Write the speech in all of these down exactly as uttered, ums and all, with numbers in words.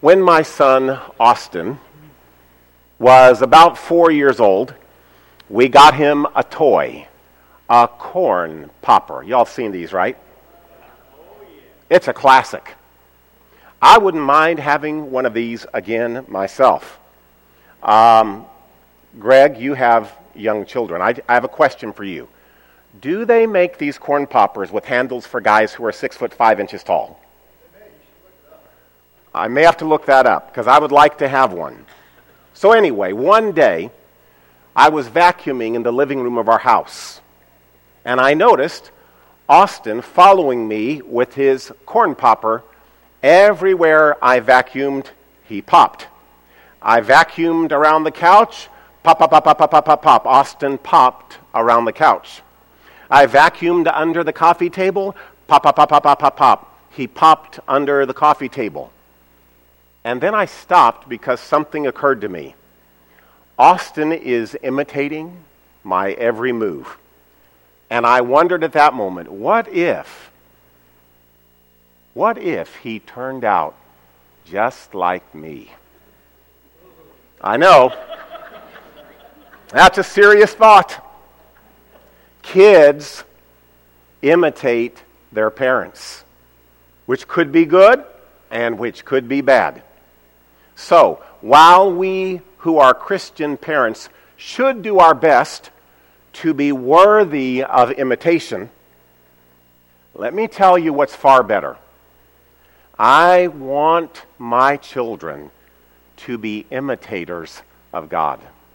When my son, Austin, was about four years old, we got him a toy, a corn popper. Y'all seen these, right? It's a classic. I wouldn't mind having one of these again myself. Um, Greg, you have young children. I, I have a question for you. Do they make these corn poppers with handles for guys who are six foot five inches tall? I may have to look that up because I would like to have one. So anyway, one day I was vacuuming in the living room of our house, and I noticed Austin following me with his corn popper. Everywhere I vacuumed, he popped. I vacuumed around the couch, pop, pop, pop, pop, pop, pop, pop, pop. Austin popped around the couch. I vacuumed under the coffee table, pop, pop, pop, pop, pop, pop, pop. He popped under the coffee table. And then I stopped because something occurred to me. Austin is imitating my every move. And I wondered at that moment, what if, what if he turned out just like me? I know. That's a serious thought. Kids imitate their parents, which could be good and which could be bad. So, while we who are Christian parents should do our best to be worthy of imitation, let me tell you what's far better. I want my children to be imitators of God.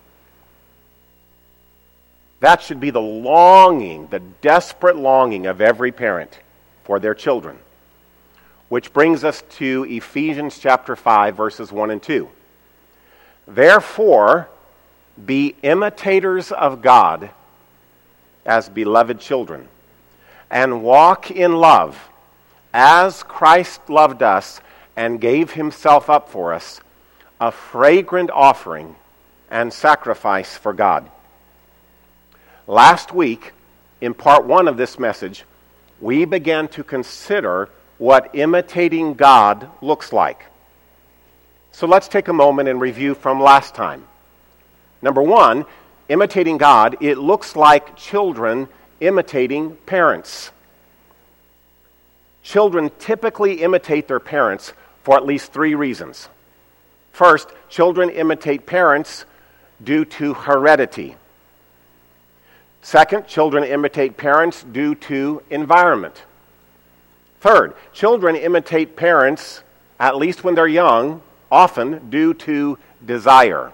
That should be the longing, the desperate longing of every parent for their children. Which brings us to Ephesians chapter five, verses one and two. Therefore, be imitators of God as beloved children, and walk in love, as Christ loved us and gave himself up for us, a fragrant offering and sacrifice for God. Last week, in part one of this message, we began to consider what imitating God looks like. So let's take a moment and review from last time. Number one, imitating God, it looks like children imitating parents. Children typically imitate their parents for at least three reasons. First, children imitate parents due to heredity. Second, children imitate parents due to environment. Third, children imitate parents, at least when they're young, often due to desire.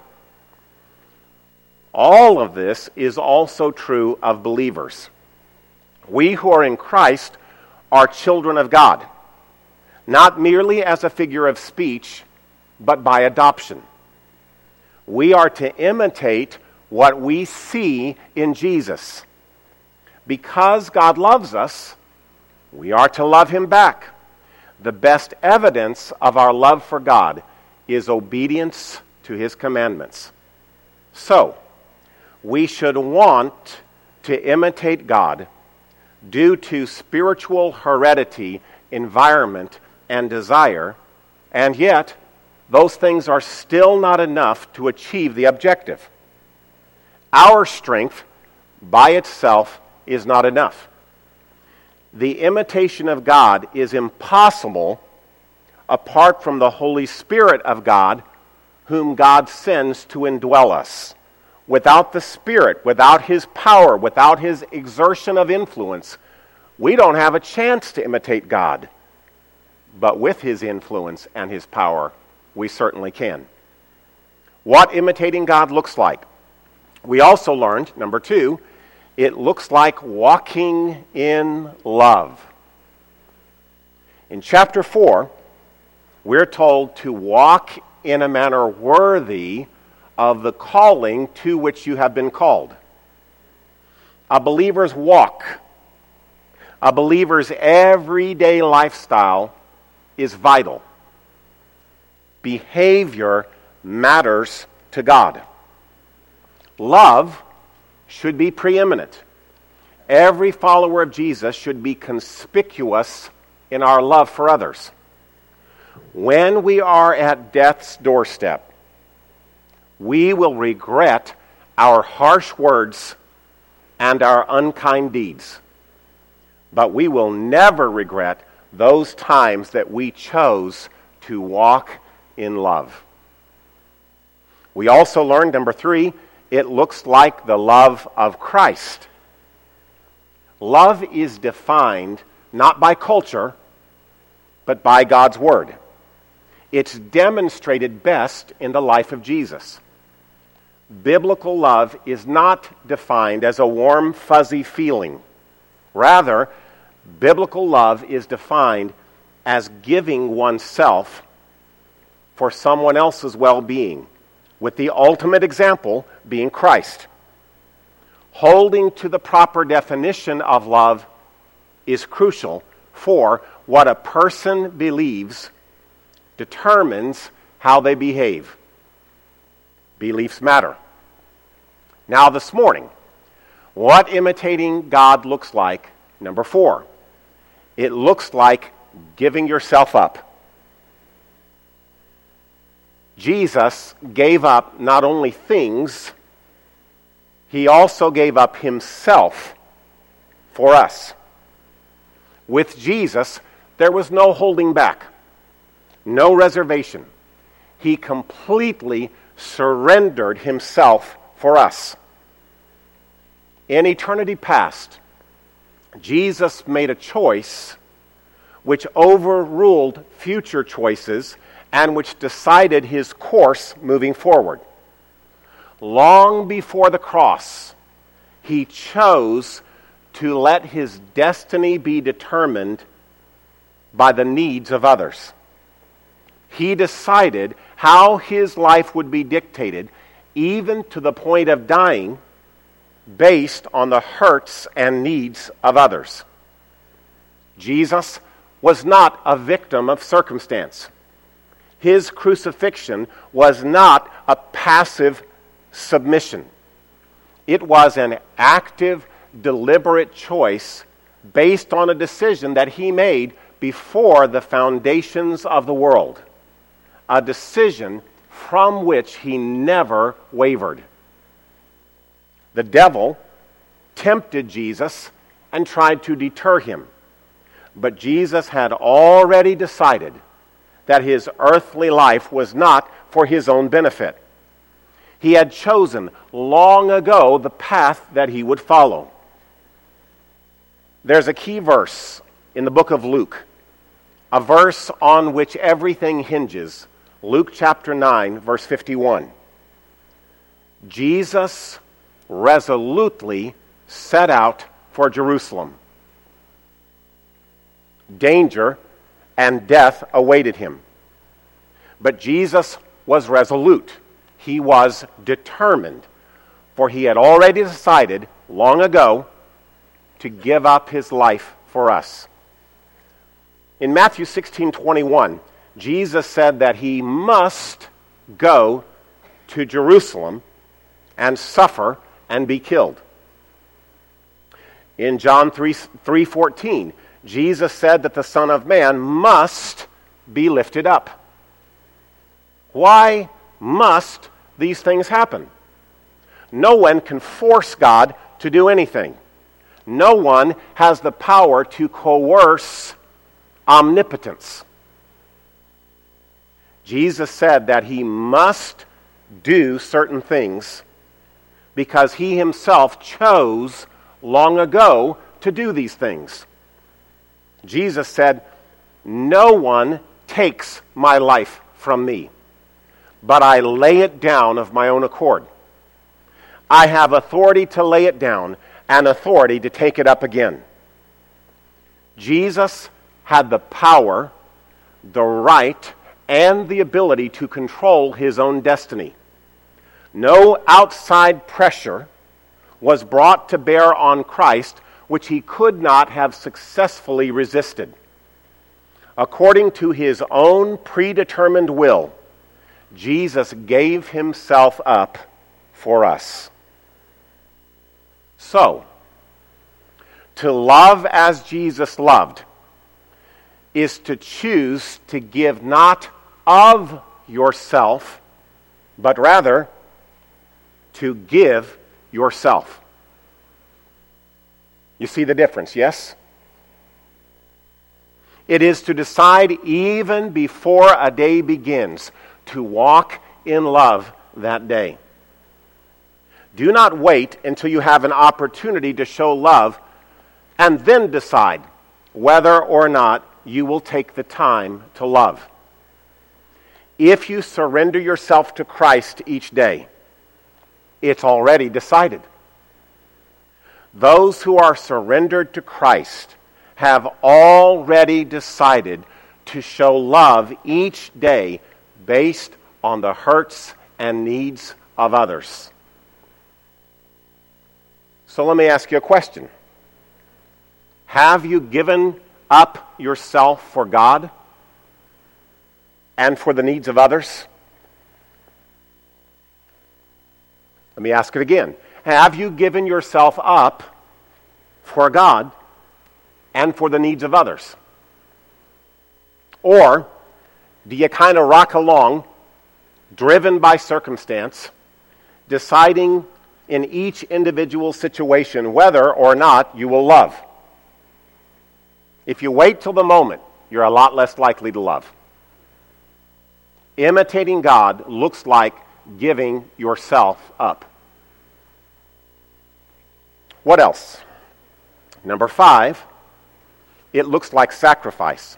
All of this is also true of believers. We who are in Christ are children of God, not merely as a figure of speech, but by adoption. We are to imitate what we see in Jesus. Because God loves us, we are to love him back. The best evidence of our love for God is obedience to his commandments. So, we should want to imitate God due to spiritual heredity, environment, and desire, and yet those things are still not enough to achieve the objective. Our strength by itself is not enough. The imitation of God is impossible apart from the Holy Spirit of God, whom God sends to indwell us. Without the Spirit, without his power, without his exertion of influence, we don't have a chance to imitate God. But with his influence and his power, we certainly can. What imitating God looks like. We also learned, number two, it looks like walking in love. In chapter four, we're told to walk in a manner worthy of the calling to which you have been called. A believer's walk, a believer's everyday lifestyle is vital. Behavior matters to God. Love should be preeminent. Every follower of Jesus should be conspicuous in our love for others. when we are at death's doorstep, we will regret our harsh words and our unkind deeds. But we will never regret those times that we chose to walk in love. We also learned, number three, it looks like the love of Christ. Love is defined not by culture, but by God's Word. It's demonstrated best in the life of Jesus. Biblical love is not defined as a warm, fuzzy feeling. Rather, biblical love is defined as giving oneself for someone else's well-being, with the ultimate example being Christ. Holding to the proper definition of love is crucial, for what a person believes determines how they behave. Beliefs matter. Now this morning, what imitating God looks like, number four, it looks like giving yourself up. Jesus gave up not only things, he also gave up himself for us. With Jesus, there was no holding back, no reservation. He completely surrendered himself for us. In eternity past, Jesus made a choice which overruled future choices and which decided his course moving forward. Long before the cross, he chose to let his destiny be determined by the needs of others. He decided how his life would be dictated, even to the point of dying, based on the hurts and needs of others. Jesus was not a victim of circumstance. His crucifixion was not a passive submission. It was an active, deliberate choice based on a decision that he made before the foundations of the world. A decision from which he never wavered. The devil tempted Jesus and tried to deter him. But Jesus had already decided that his earthly life was not for his own benefit. He had chosen long ago the path that he would follow. There's a key verse in the book of Luke, a verse on which everything hinges. Luke chapter nine, verse fifty-one. Jesus resolutely set out for Jerusalem. Danger and death awaited him. But Jesus was resolute. He was determined, for he had already decided long ago to give up his life for us. In Matthew sixteen twenty-one, Jesus said that he must go to Jerusalem and suffer and be killed. In John three fourteen, Jesus said that the Son of Man must be lifted up. Why must these things happen? No one can force God to do anything. No one has the power to coerce omnipotence. Jesus said that he must do certain things because he himself chose long ago to do these things. Jesus said, "No one takes my life from me, but I lay it down of my own accord. I have authority to lay it down and authority to take it up again." Jesus had the power, the right, and the ability to control his own destiny. No outside pressure was brought to bear on Christ which he could not have successfully resisted. According to his own predetermined will, Jesus gave himself up for us. So, to love as Jesus loved is to choose to give not of yourself, but rather to give yourself. You see the difference, yes? It is to decide even before a day begins to walk in love that day. Do not wait until you have an opportunity to show love and then decide whether or not you will take the time to love. If you surrender yourself to Christ each day, it's already decided. Those who are surrendered to Christ have already decided to show love each day based on the hurts and needs of others. So let me ask you a question. Have you given up yourself for God and for the needs of others? Let me ask it again. Have you given yourself up for God and for the needs of others? Or do you kind of rock along, driven by circumstance, deciding in each individual situation whether or not you will love? If you wait till the moment, you're a lot less likely to love. Imitating God looks like giving yourself up. What else? Number five, it looks like sacrifice.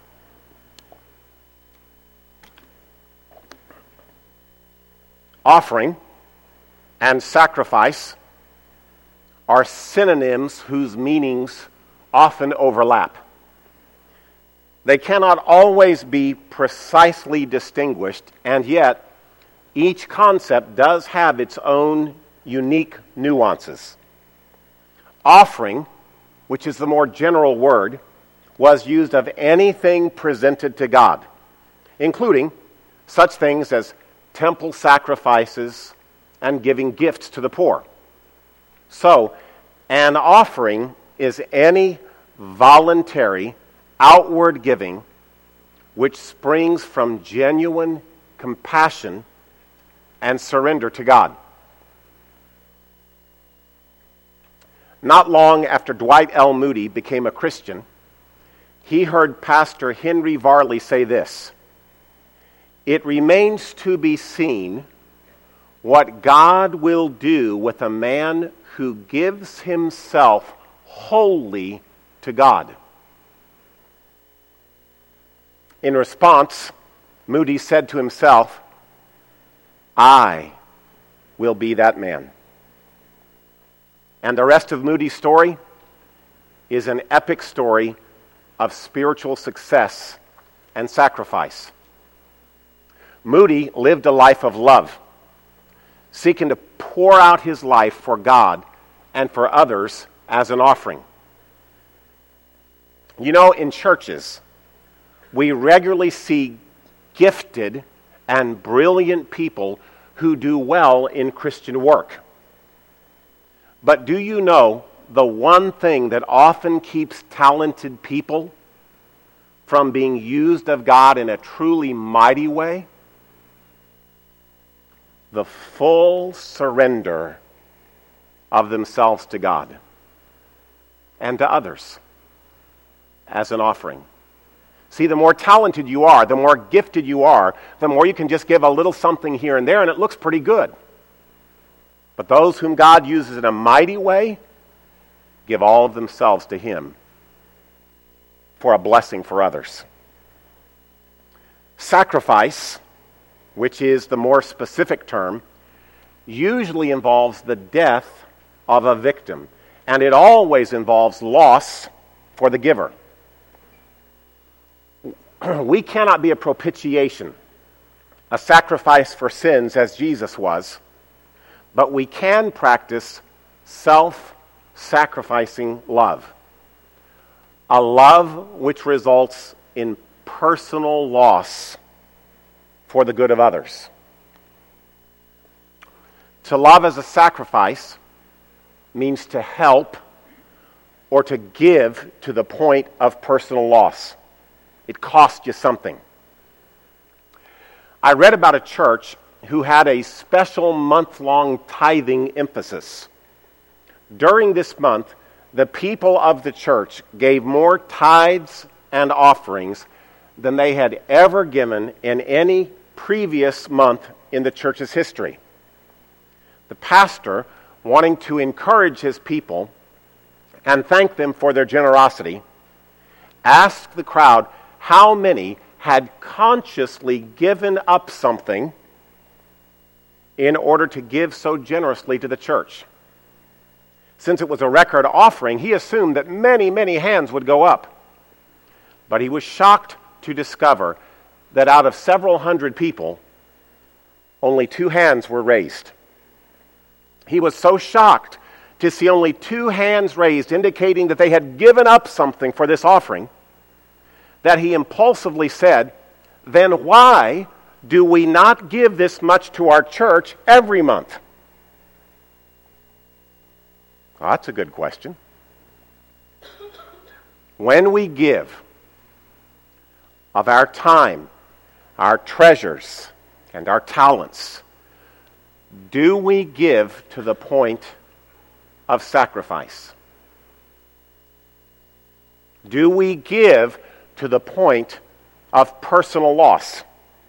Offering and sacrifice are synonyms whose meanings often overlap. They cannot always be precisely distinguished, and yet each concept does have its own unique nuances. Offering, which is the more general word, was used of anything presented to God, including such things as temple sacrifices and giving gifts to the poor. So, an offering is any voluntary, outward giving which springs from genuine compassion and surrender to God. Not long after Dwight L. Moody became a Christian, he heard Pastor Henry Varley say this: "It remains to be seen what God will do with a man who gives himself wholly to God." In response, Moody said to himself, "I will be that man." And the rest of Moody's story is an epic story of spiritual success and sacrifice. Moody lived a life of love, seeking to pour out his life for God and for others as an offering. You know, in churches, we regularly see gifted and brilliant people who do well in Christian work. But do you know the one thing that often keeps talented people from being used of God in a truly mighty way? The full surrender of themselves to God and to others as an offering. See, the more talented you are, the more gifted you are, the more you can just give a little something here and there, and it looks pretty good. But those whom God uses in a mighty way give all of themselves to Him for a blessing for others. Sacrifice, which is the more specific term, usually involves the death of a victim, and it always involves loss for the giver. We cannot be a propitiation, a sacrifice for sins as Jesus was, but we can practice self-sacrificing love, a love which results in personal loss for the good of others. To love as a sacrifice means to help or to give to the point of personal loss. It cost you something. I read about a church who had a special month-long tithing emphasis. During this month, the people of the church gave more tithes and offerings than they had ever given in any previous month in the church's history. The pastor, wanting to encourage his people and thank them for their generosity, asked the crowd how many had consciously given up something in order to give so generously to the church. Since it was a record offering, he assumed that many, many hands would go up. But he was shocked to discover that out of several hundred people, only two hands were raised. He was so shocked to see only two hands raised, indicating that they had given up something for this offering, that he impulsively said, "Then why do we not give this much to our church every month?" Well, that's a good question. When we give of our time, our treasures, and our talents, do we give to the point of sacrifice? Do we give to the point of personal loss?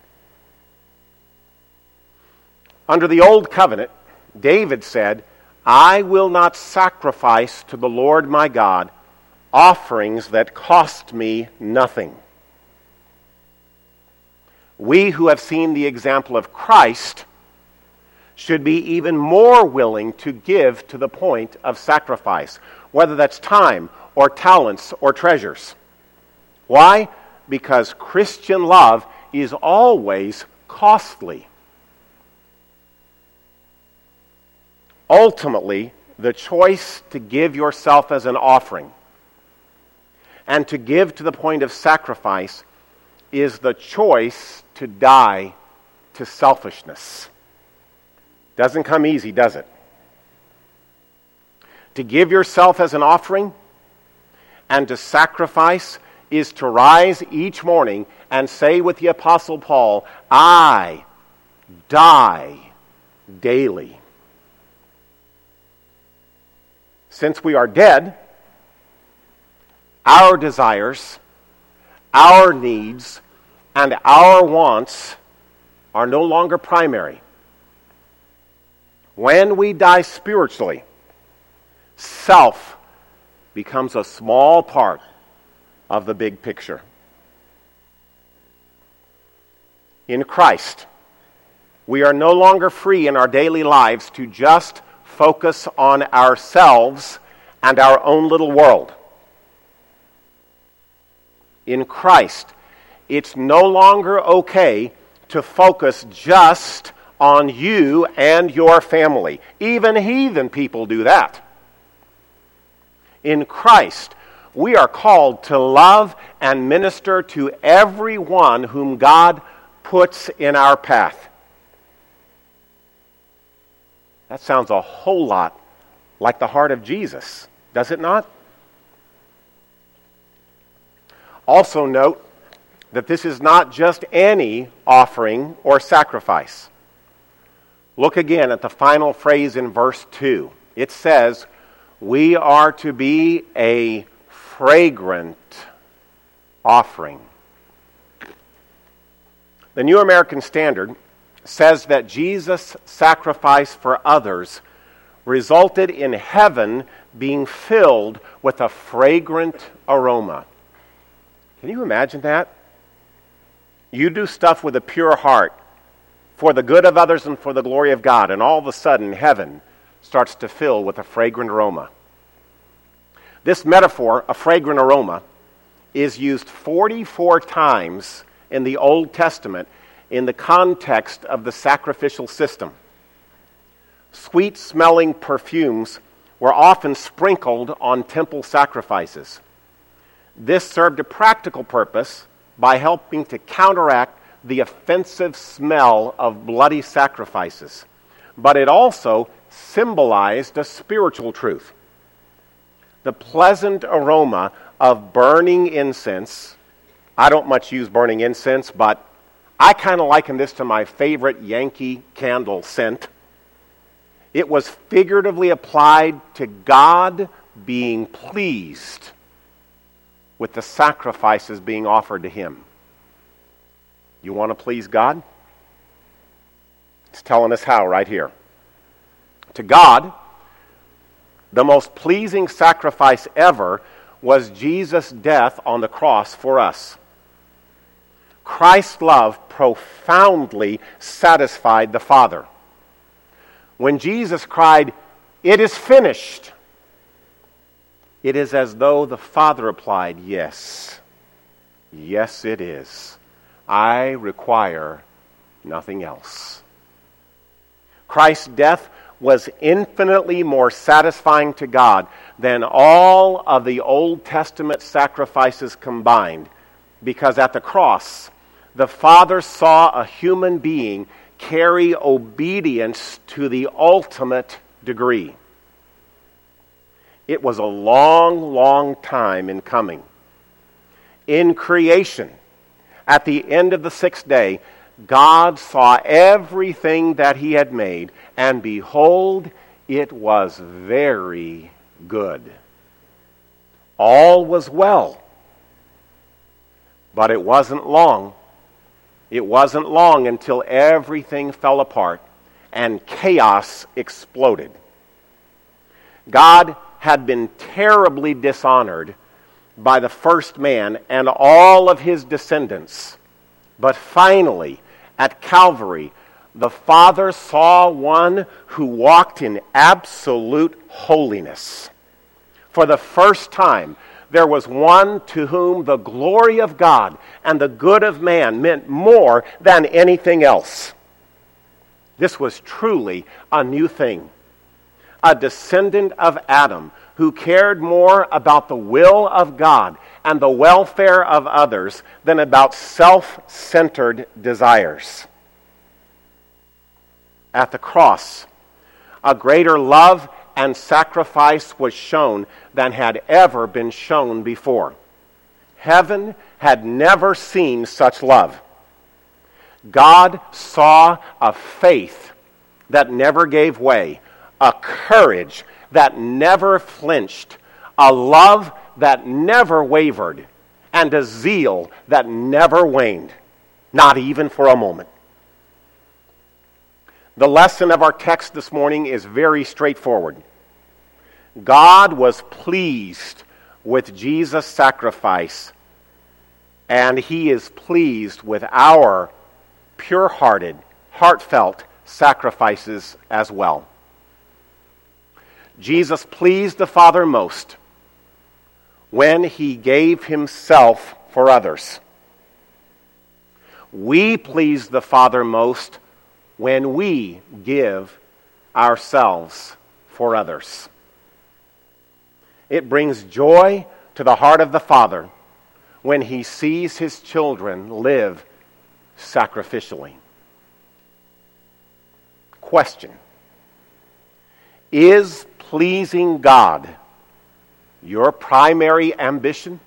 Under the Old Covenant, David said, "I will not sacrifice to the Lord my God offerings that cost me nothing." We who have seen the example of Christ should be even more willing to give to the point of sacrifice, whether that's time or talents or treasures. Why? Because Christian love is always costly. Ultimately, the choice to give yourself as an offering and to give to the point of sacrifice is the choice to die to selfishness. Doesn't come easy, does it? To give yourself as an offering and to sacrifice is to rise each morning and say with the Apostle Paul, "I die daily." Since we are dead, our desires, our needs, and our wants are no longer primary. When we die spiritually, self becomes a small part of the big picture. In Christ, we are no longer free in our daily lives to just focus on ourselves and our own little world. In Christ, it's no longer okay to focus just on you and your family. Even heathen people do that. In Christ, we are called to love and minister to everyone whom God puts in our path. That sounds a whole lot like the heart of Jesus, does it not? Also note that this is not just any offering or sacrifice. Look again at the final phrase in verse two. It says, "We are to be a fragrant offering." The New American Standard says that Jesus' sacrifice for others resulted in heaven being filled with a fragrant aroma. Can you imagine that? You do stuff with a pure heart for the good of others and for the glory of God, and all of a sudden heaven starts to fill with a fragrant aroma. This metaphor, a fragrant aroma, is used forty-four times in the Old Testament in the context of the sacrificial system. Sweet-smelling perfumes were often sprinkled on temple sacrifices. This served a practical purpose by helping to counteract the offensive smell of bloody sacrifices. But it also symbolized a spiritual truth. The pleasant aroma of burning incense I don't much use burning incense, but I kind of liken this to my favorite Yankee Candle scent. It was figuratively applied to God being pleased with the sacrifices being offered to Him. You want to please God? It's telling us how right here. To God, the most pleasing sacrifice ever was Jesus' death on the cross for us. Christ's love profoundly satisfied the Father. When Jesus cried, "It is finished," it is as though the Father replied, "Yes, yes it is. I require nothing else." Christ's death was infinitely more satisfying to God than all of the Old Testament sacrifices combined, because at the cross, the Father saw a human being carry obedience to the ultimate degree. It was a long, long time in coming. In creation, at the end of the sixth day, God saw everything that He had made, and behold, it was very good. All was well. But it wasn't long. It wasn't long until everything fell apart and chaos exploded. God had been terribly dishonored by the first man and all of his descendants. But finally, at Calvary, the Father saw one who walked in absolute holiness. For the first time, there was one to whom the glory of God and the good of man meant more than anything else. This was truly a new thing. A descendant of Adam who cared more about the will of God and the welfare of others than about self-centered desires. At the cross, a greater love and sacrifice was shown than had ever been shown before. Heaven had never seen such love. God saw a faith that never gave way, a courage that never flinched, a love that never wavered, and a zeal that never waned, not even for a moment. The lesson of our text this morning is very straightforward. God was pleased with Jesus' sacrifice, and He is pleased with our pure-hearted, heartfelt sacrifices as well. Jesus pleased the Father most when He gave Himself for others. We please the Father most when we give ourselves for others. It brings joy to the heart of the Father when He sees His children live sacrificially. Question: is pleasing God your primary ambition?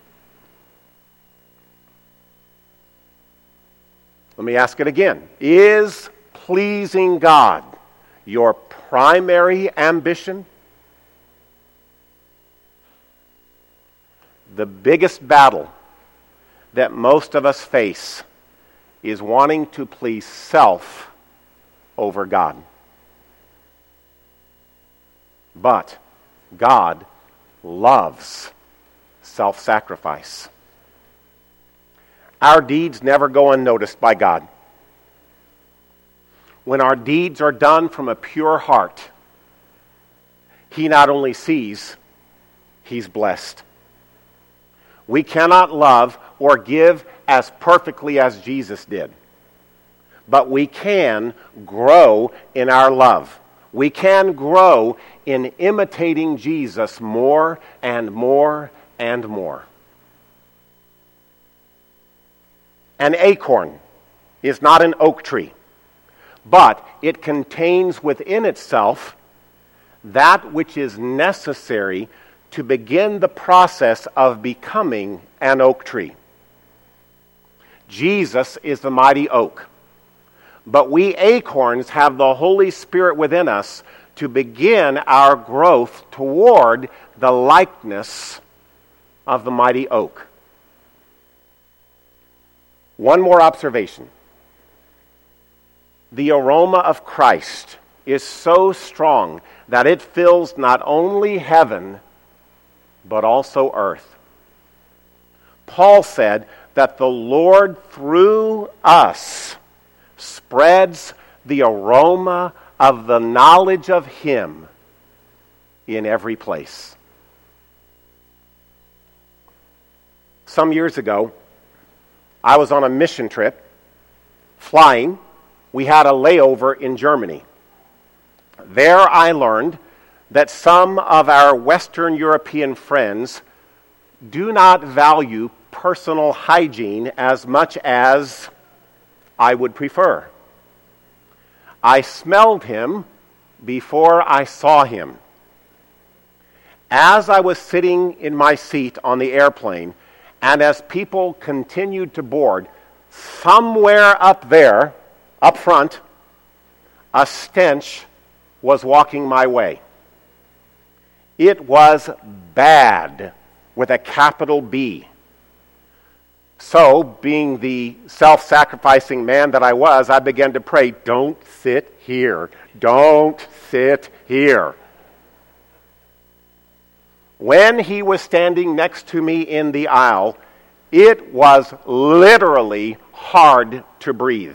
Let me ask it again. Is pleasing God your primary ambition? The biggest battle that most of us face is wanting to please self over God. But God loves self-sacrifice. Our deeds never go unnoticed by God. When our deeds are done from a pure heart, He not only sees, He's blessed. We cannot love or give as perfectly as Jesus did, but we can grow in our love. We can grow in imitating Jesus more and more and more. An acorn is not an oak tree, but it contains within itself that which is necessary to begin the process of becoming an oak tree. Jesus is the mighty oak. But we acorns have the Holy Spirit within us to begin our growth toward the likeness of the mighty oak. One more observation. The aroma of Christ is so strong that it fills not only heaven, but also earth. Paul said that the Lord through us spreads the aroma of the knowledge of Him in every place. Some years ago, I was on a mission trip, flying. We had a layover in Germany. There I learned that some of our Western European friends do not value personal hygiene as much as I would prefer. I smelled him before I saw him. As I was sitting in my seat on the airplane, and as people continued to board, somewhere up there, up front, a stench was walking my way. It was bad, with a capital B. So, being the self-sacrificing man that I was, I began to pray, don't sit here. Don't sit here. When he was standing next to me in the aisle, it was literally hard to breathe.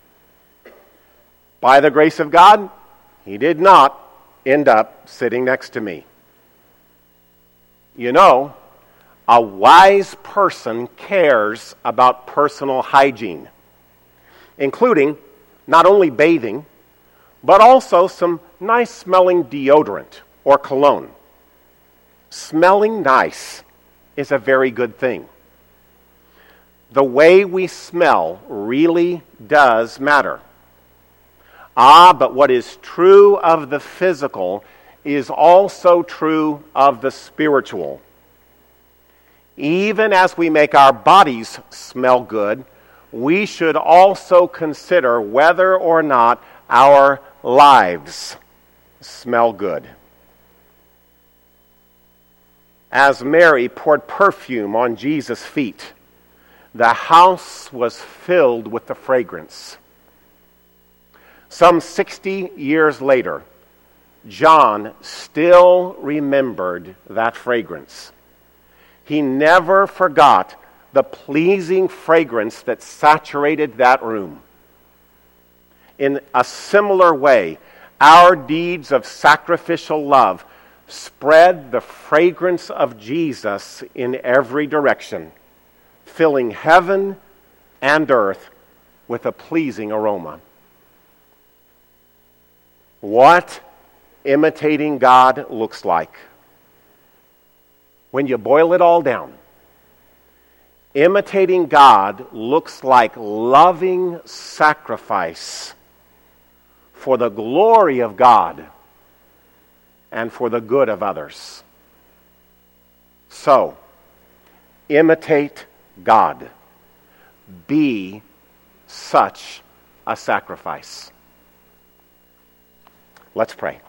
By the grace of God, he did not end up sitting next to me. You know, a wise person cares about personal hygiene, including not only bathing, but also some nice-smelling deodorant or cologne. Smelling nice is a very good thing. The way we smell really does matter. Ah, but what is true of the physical is also true of the spiritual. Even as we make our bodies smell good, we should also consider whether or not our lives smell good. As Mary poured perfume on Jesus' feet, the house was filled with the fragrance. Some sixty years later, John still remembered that fragrance. He never forgot the pleasing fragrance that saturated that room. In a similar way, our deeds of sacrificial love spread the fragrance of Jesus in every direction, filling heaven and earth with a pleasing aroma. What imitating God looks like. When you boil it all down, imitating God looks like loving sacrifice for the glory of God and for the good of others. So, imitate God. Be such a sacrifice. Let's pray.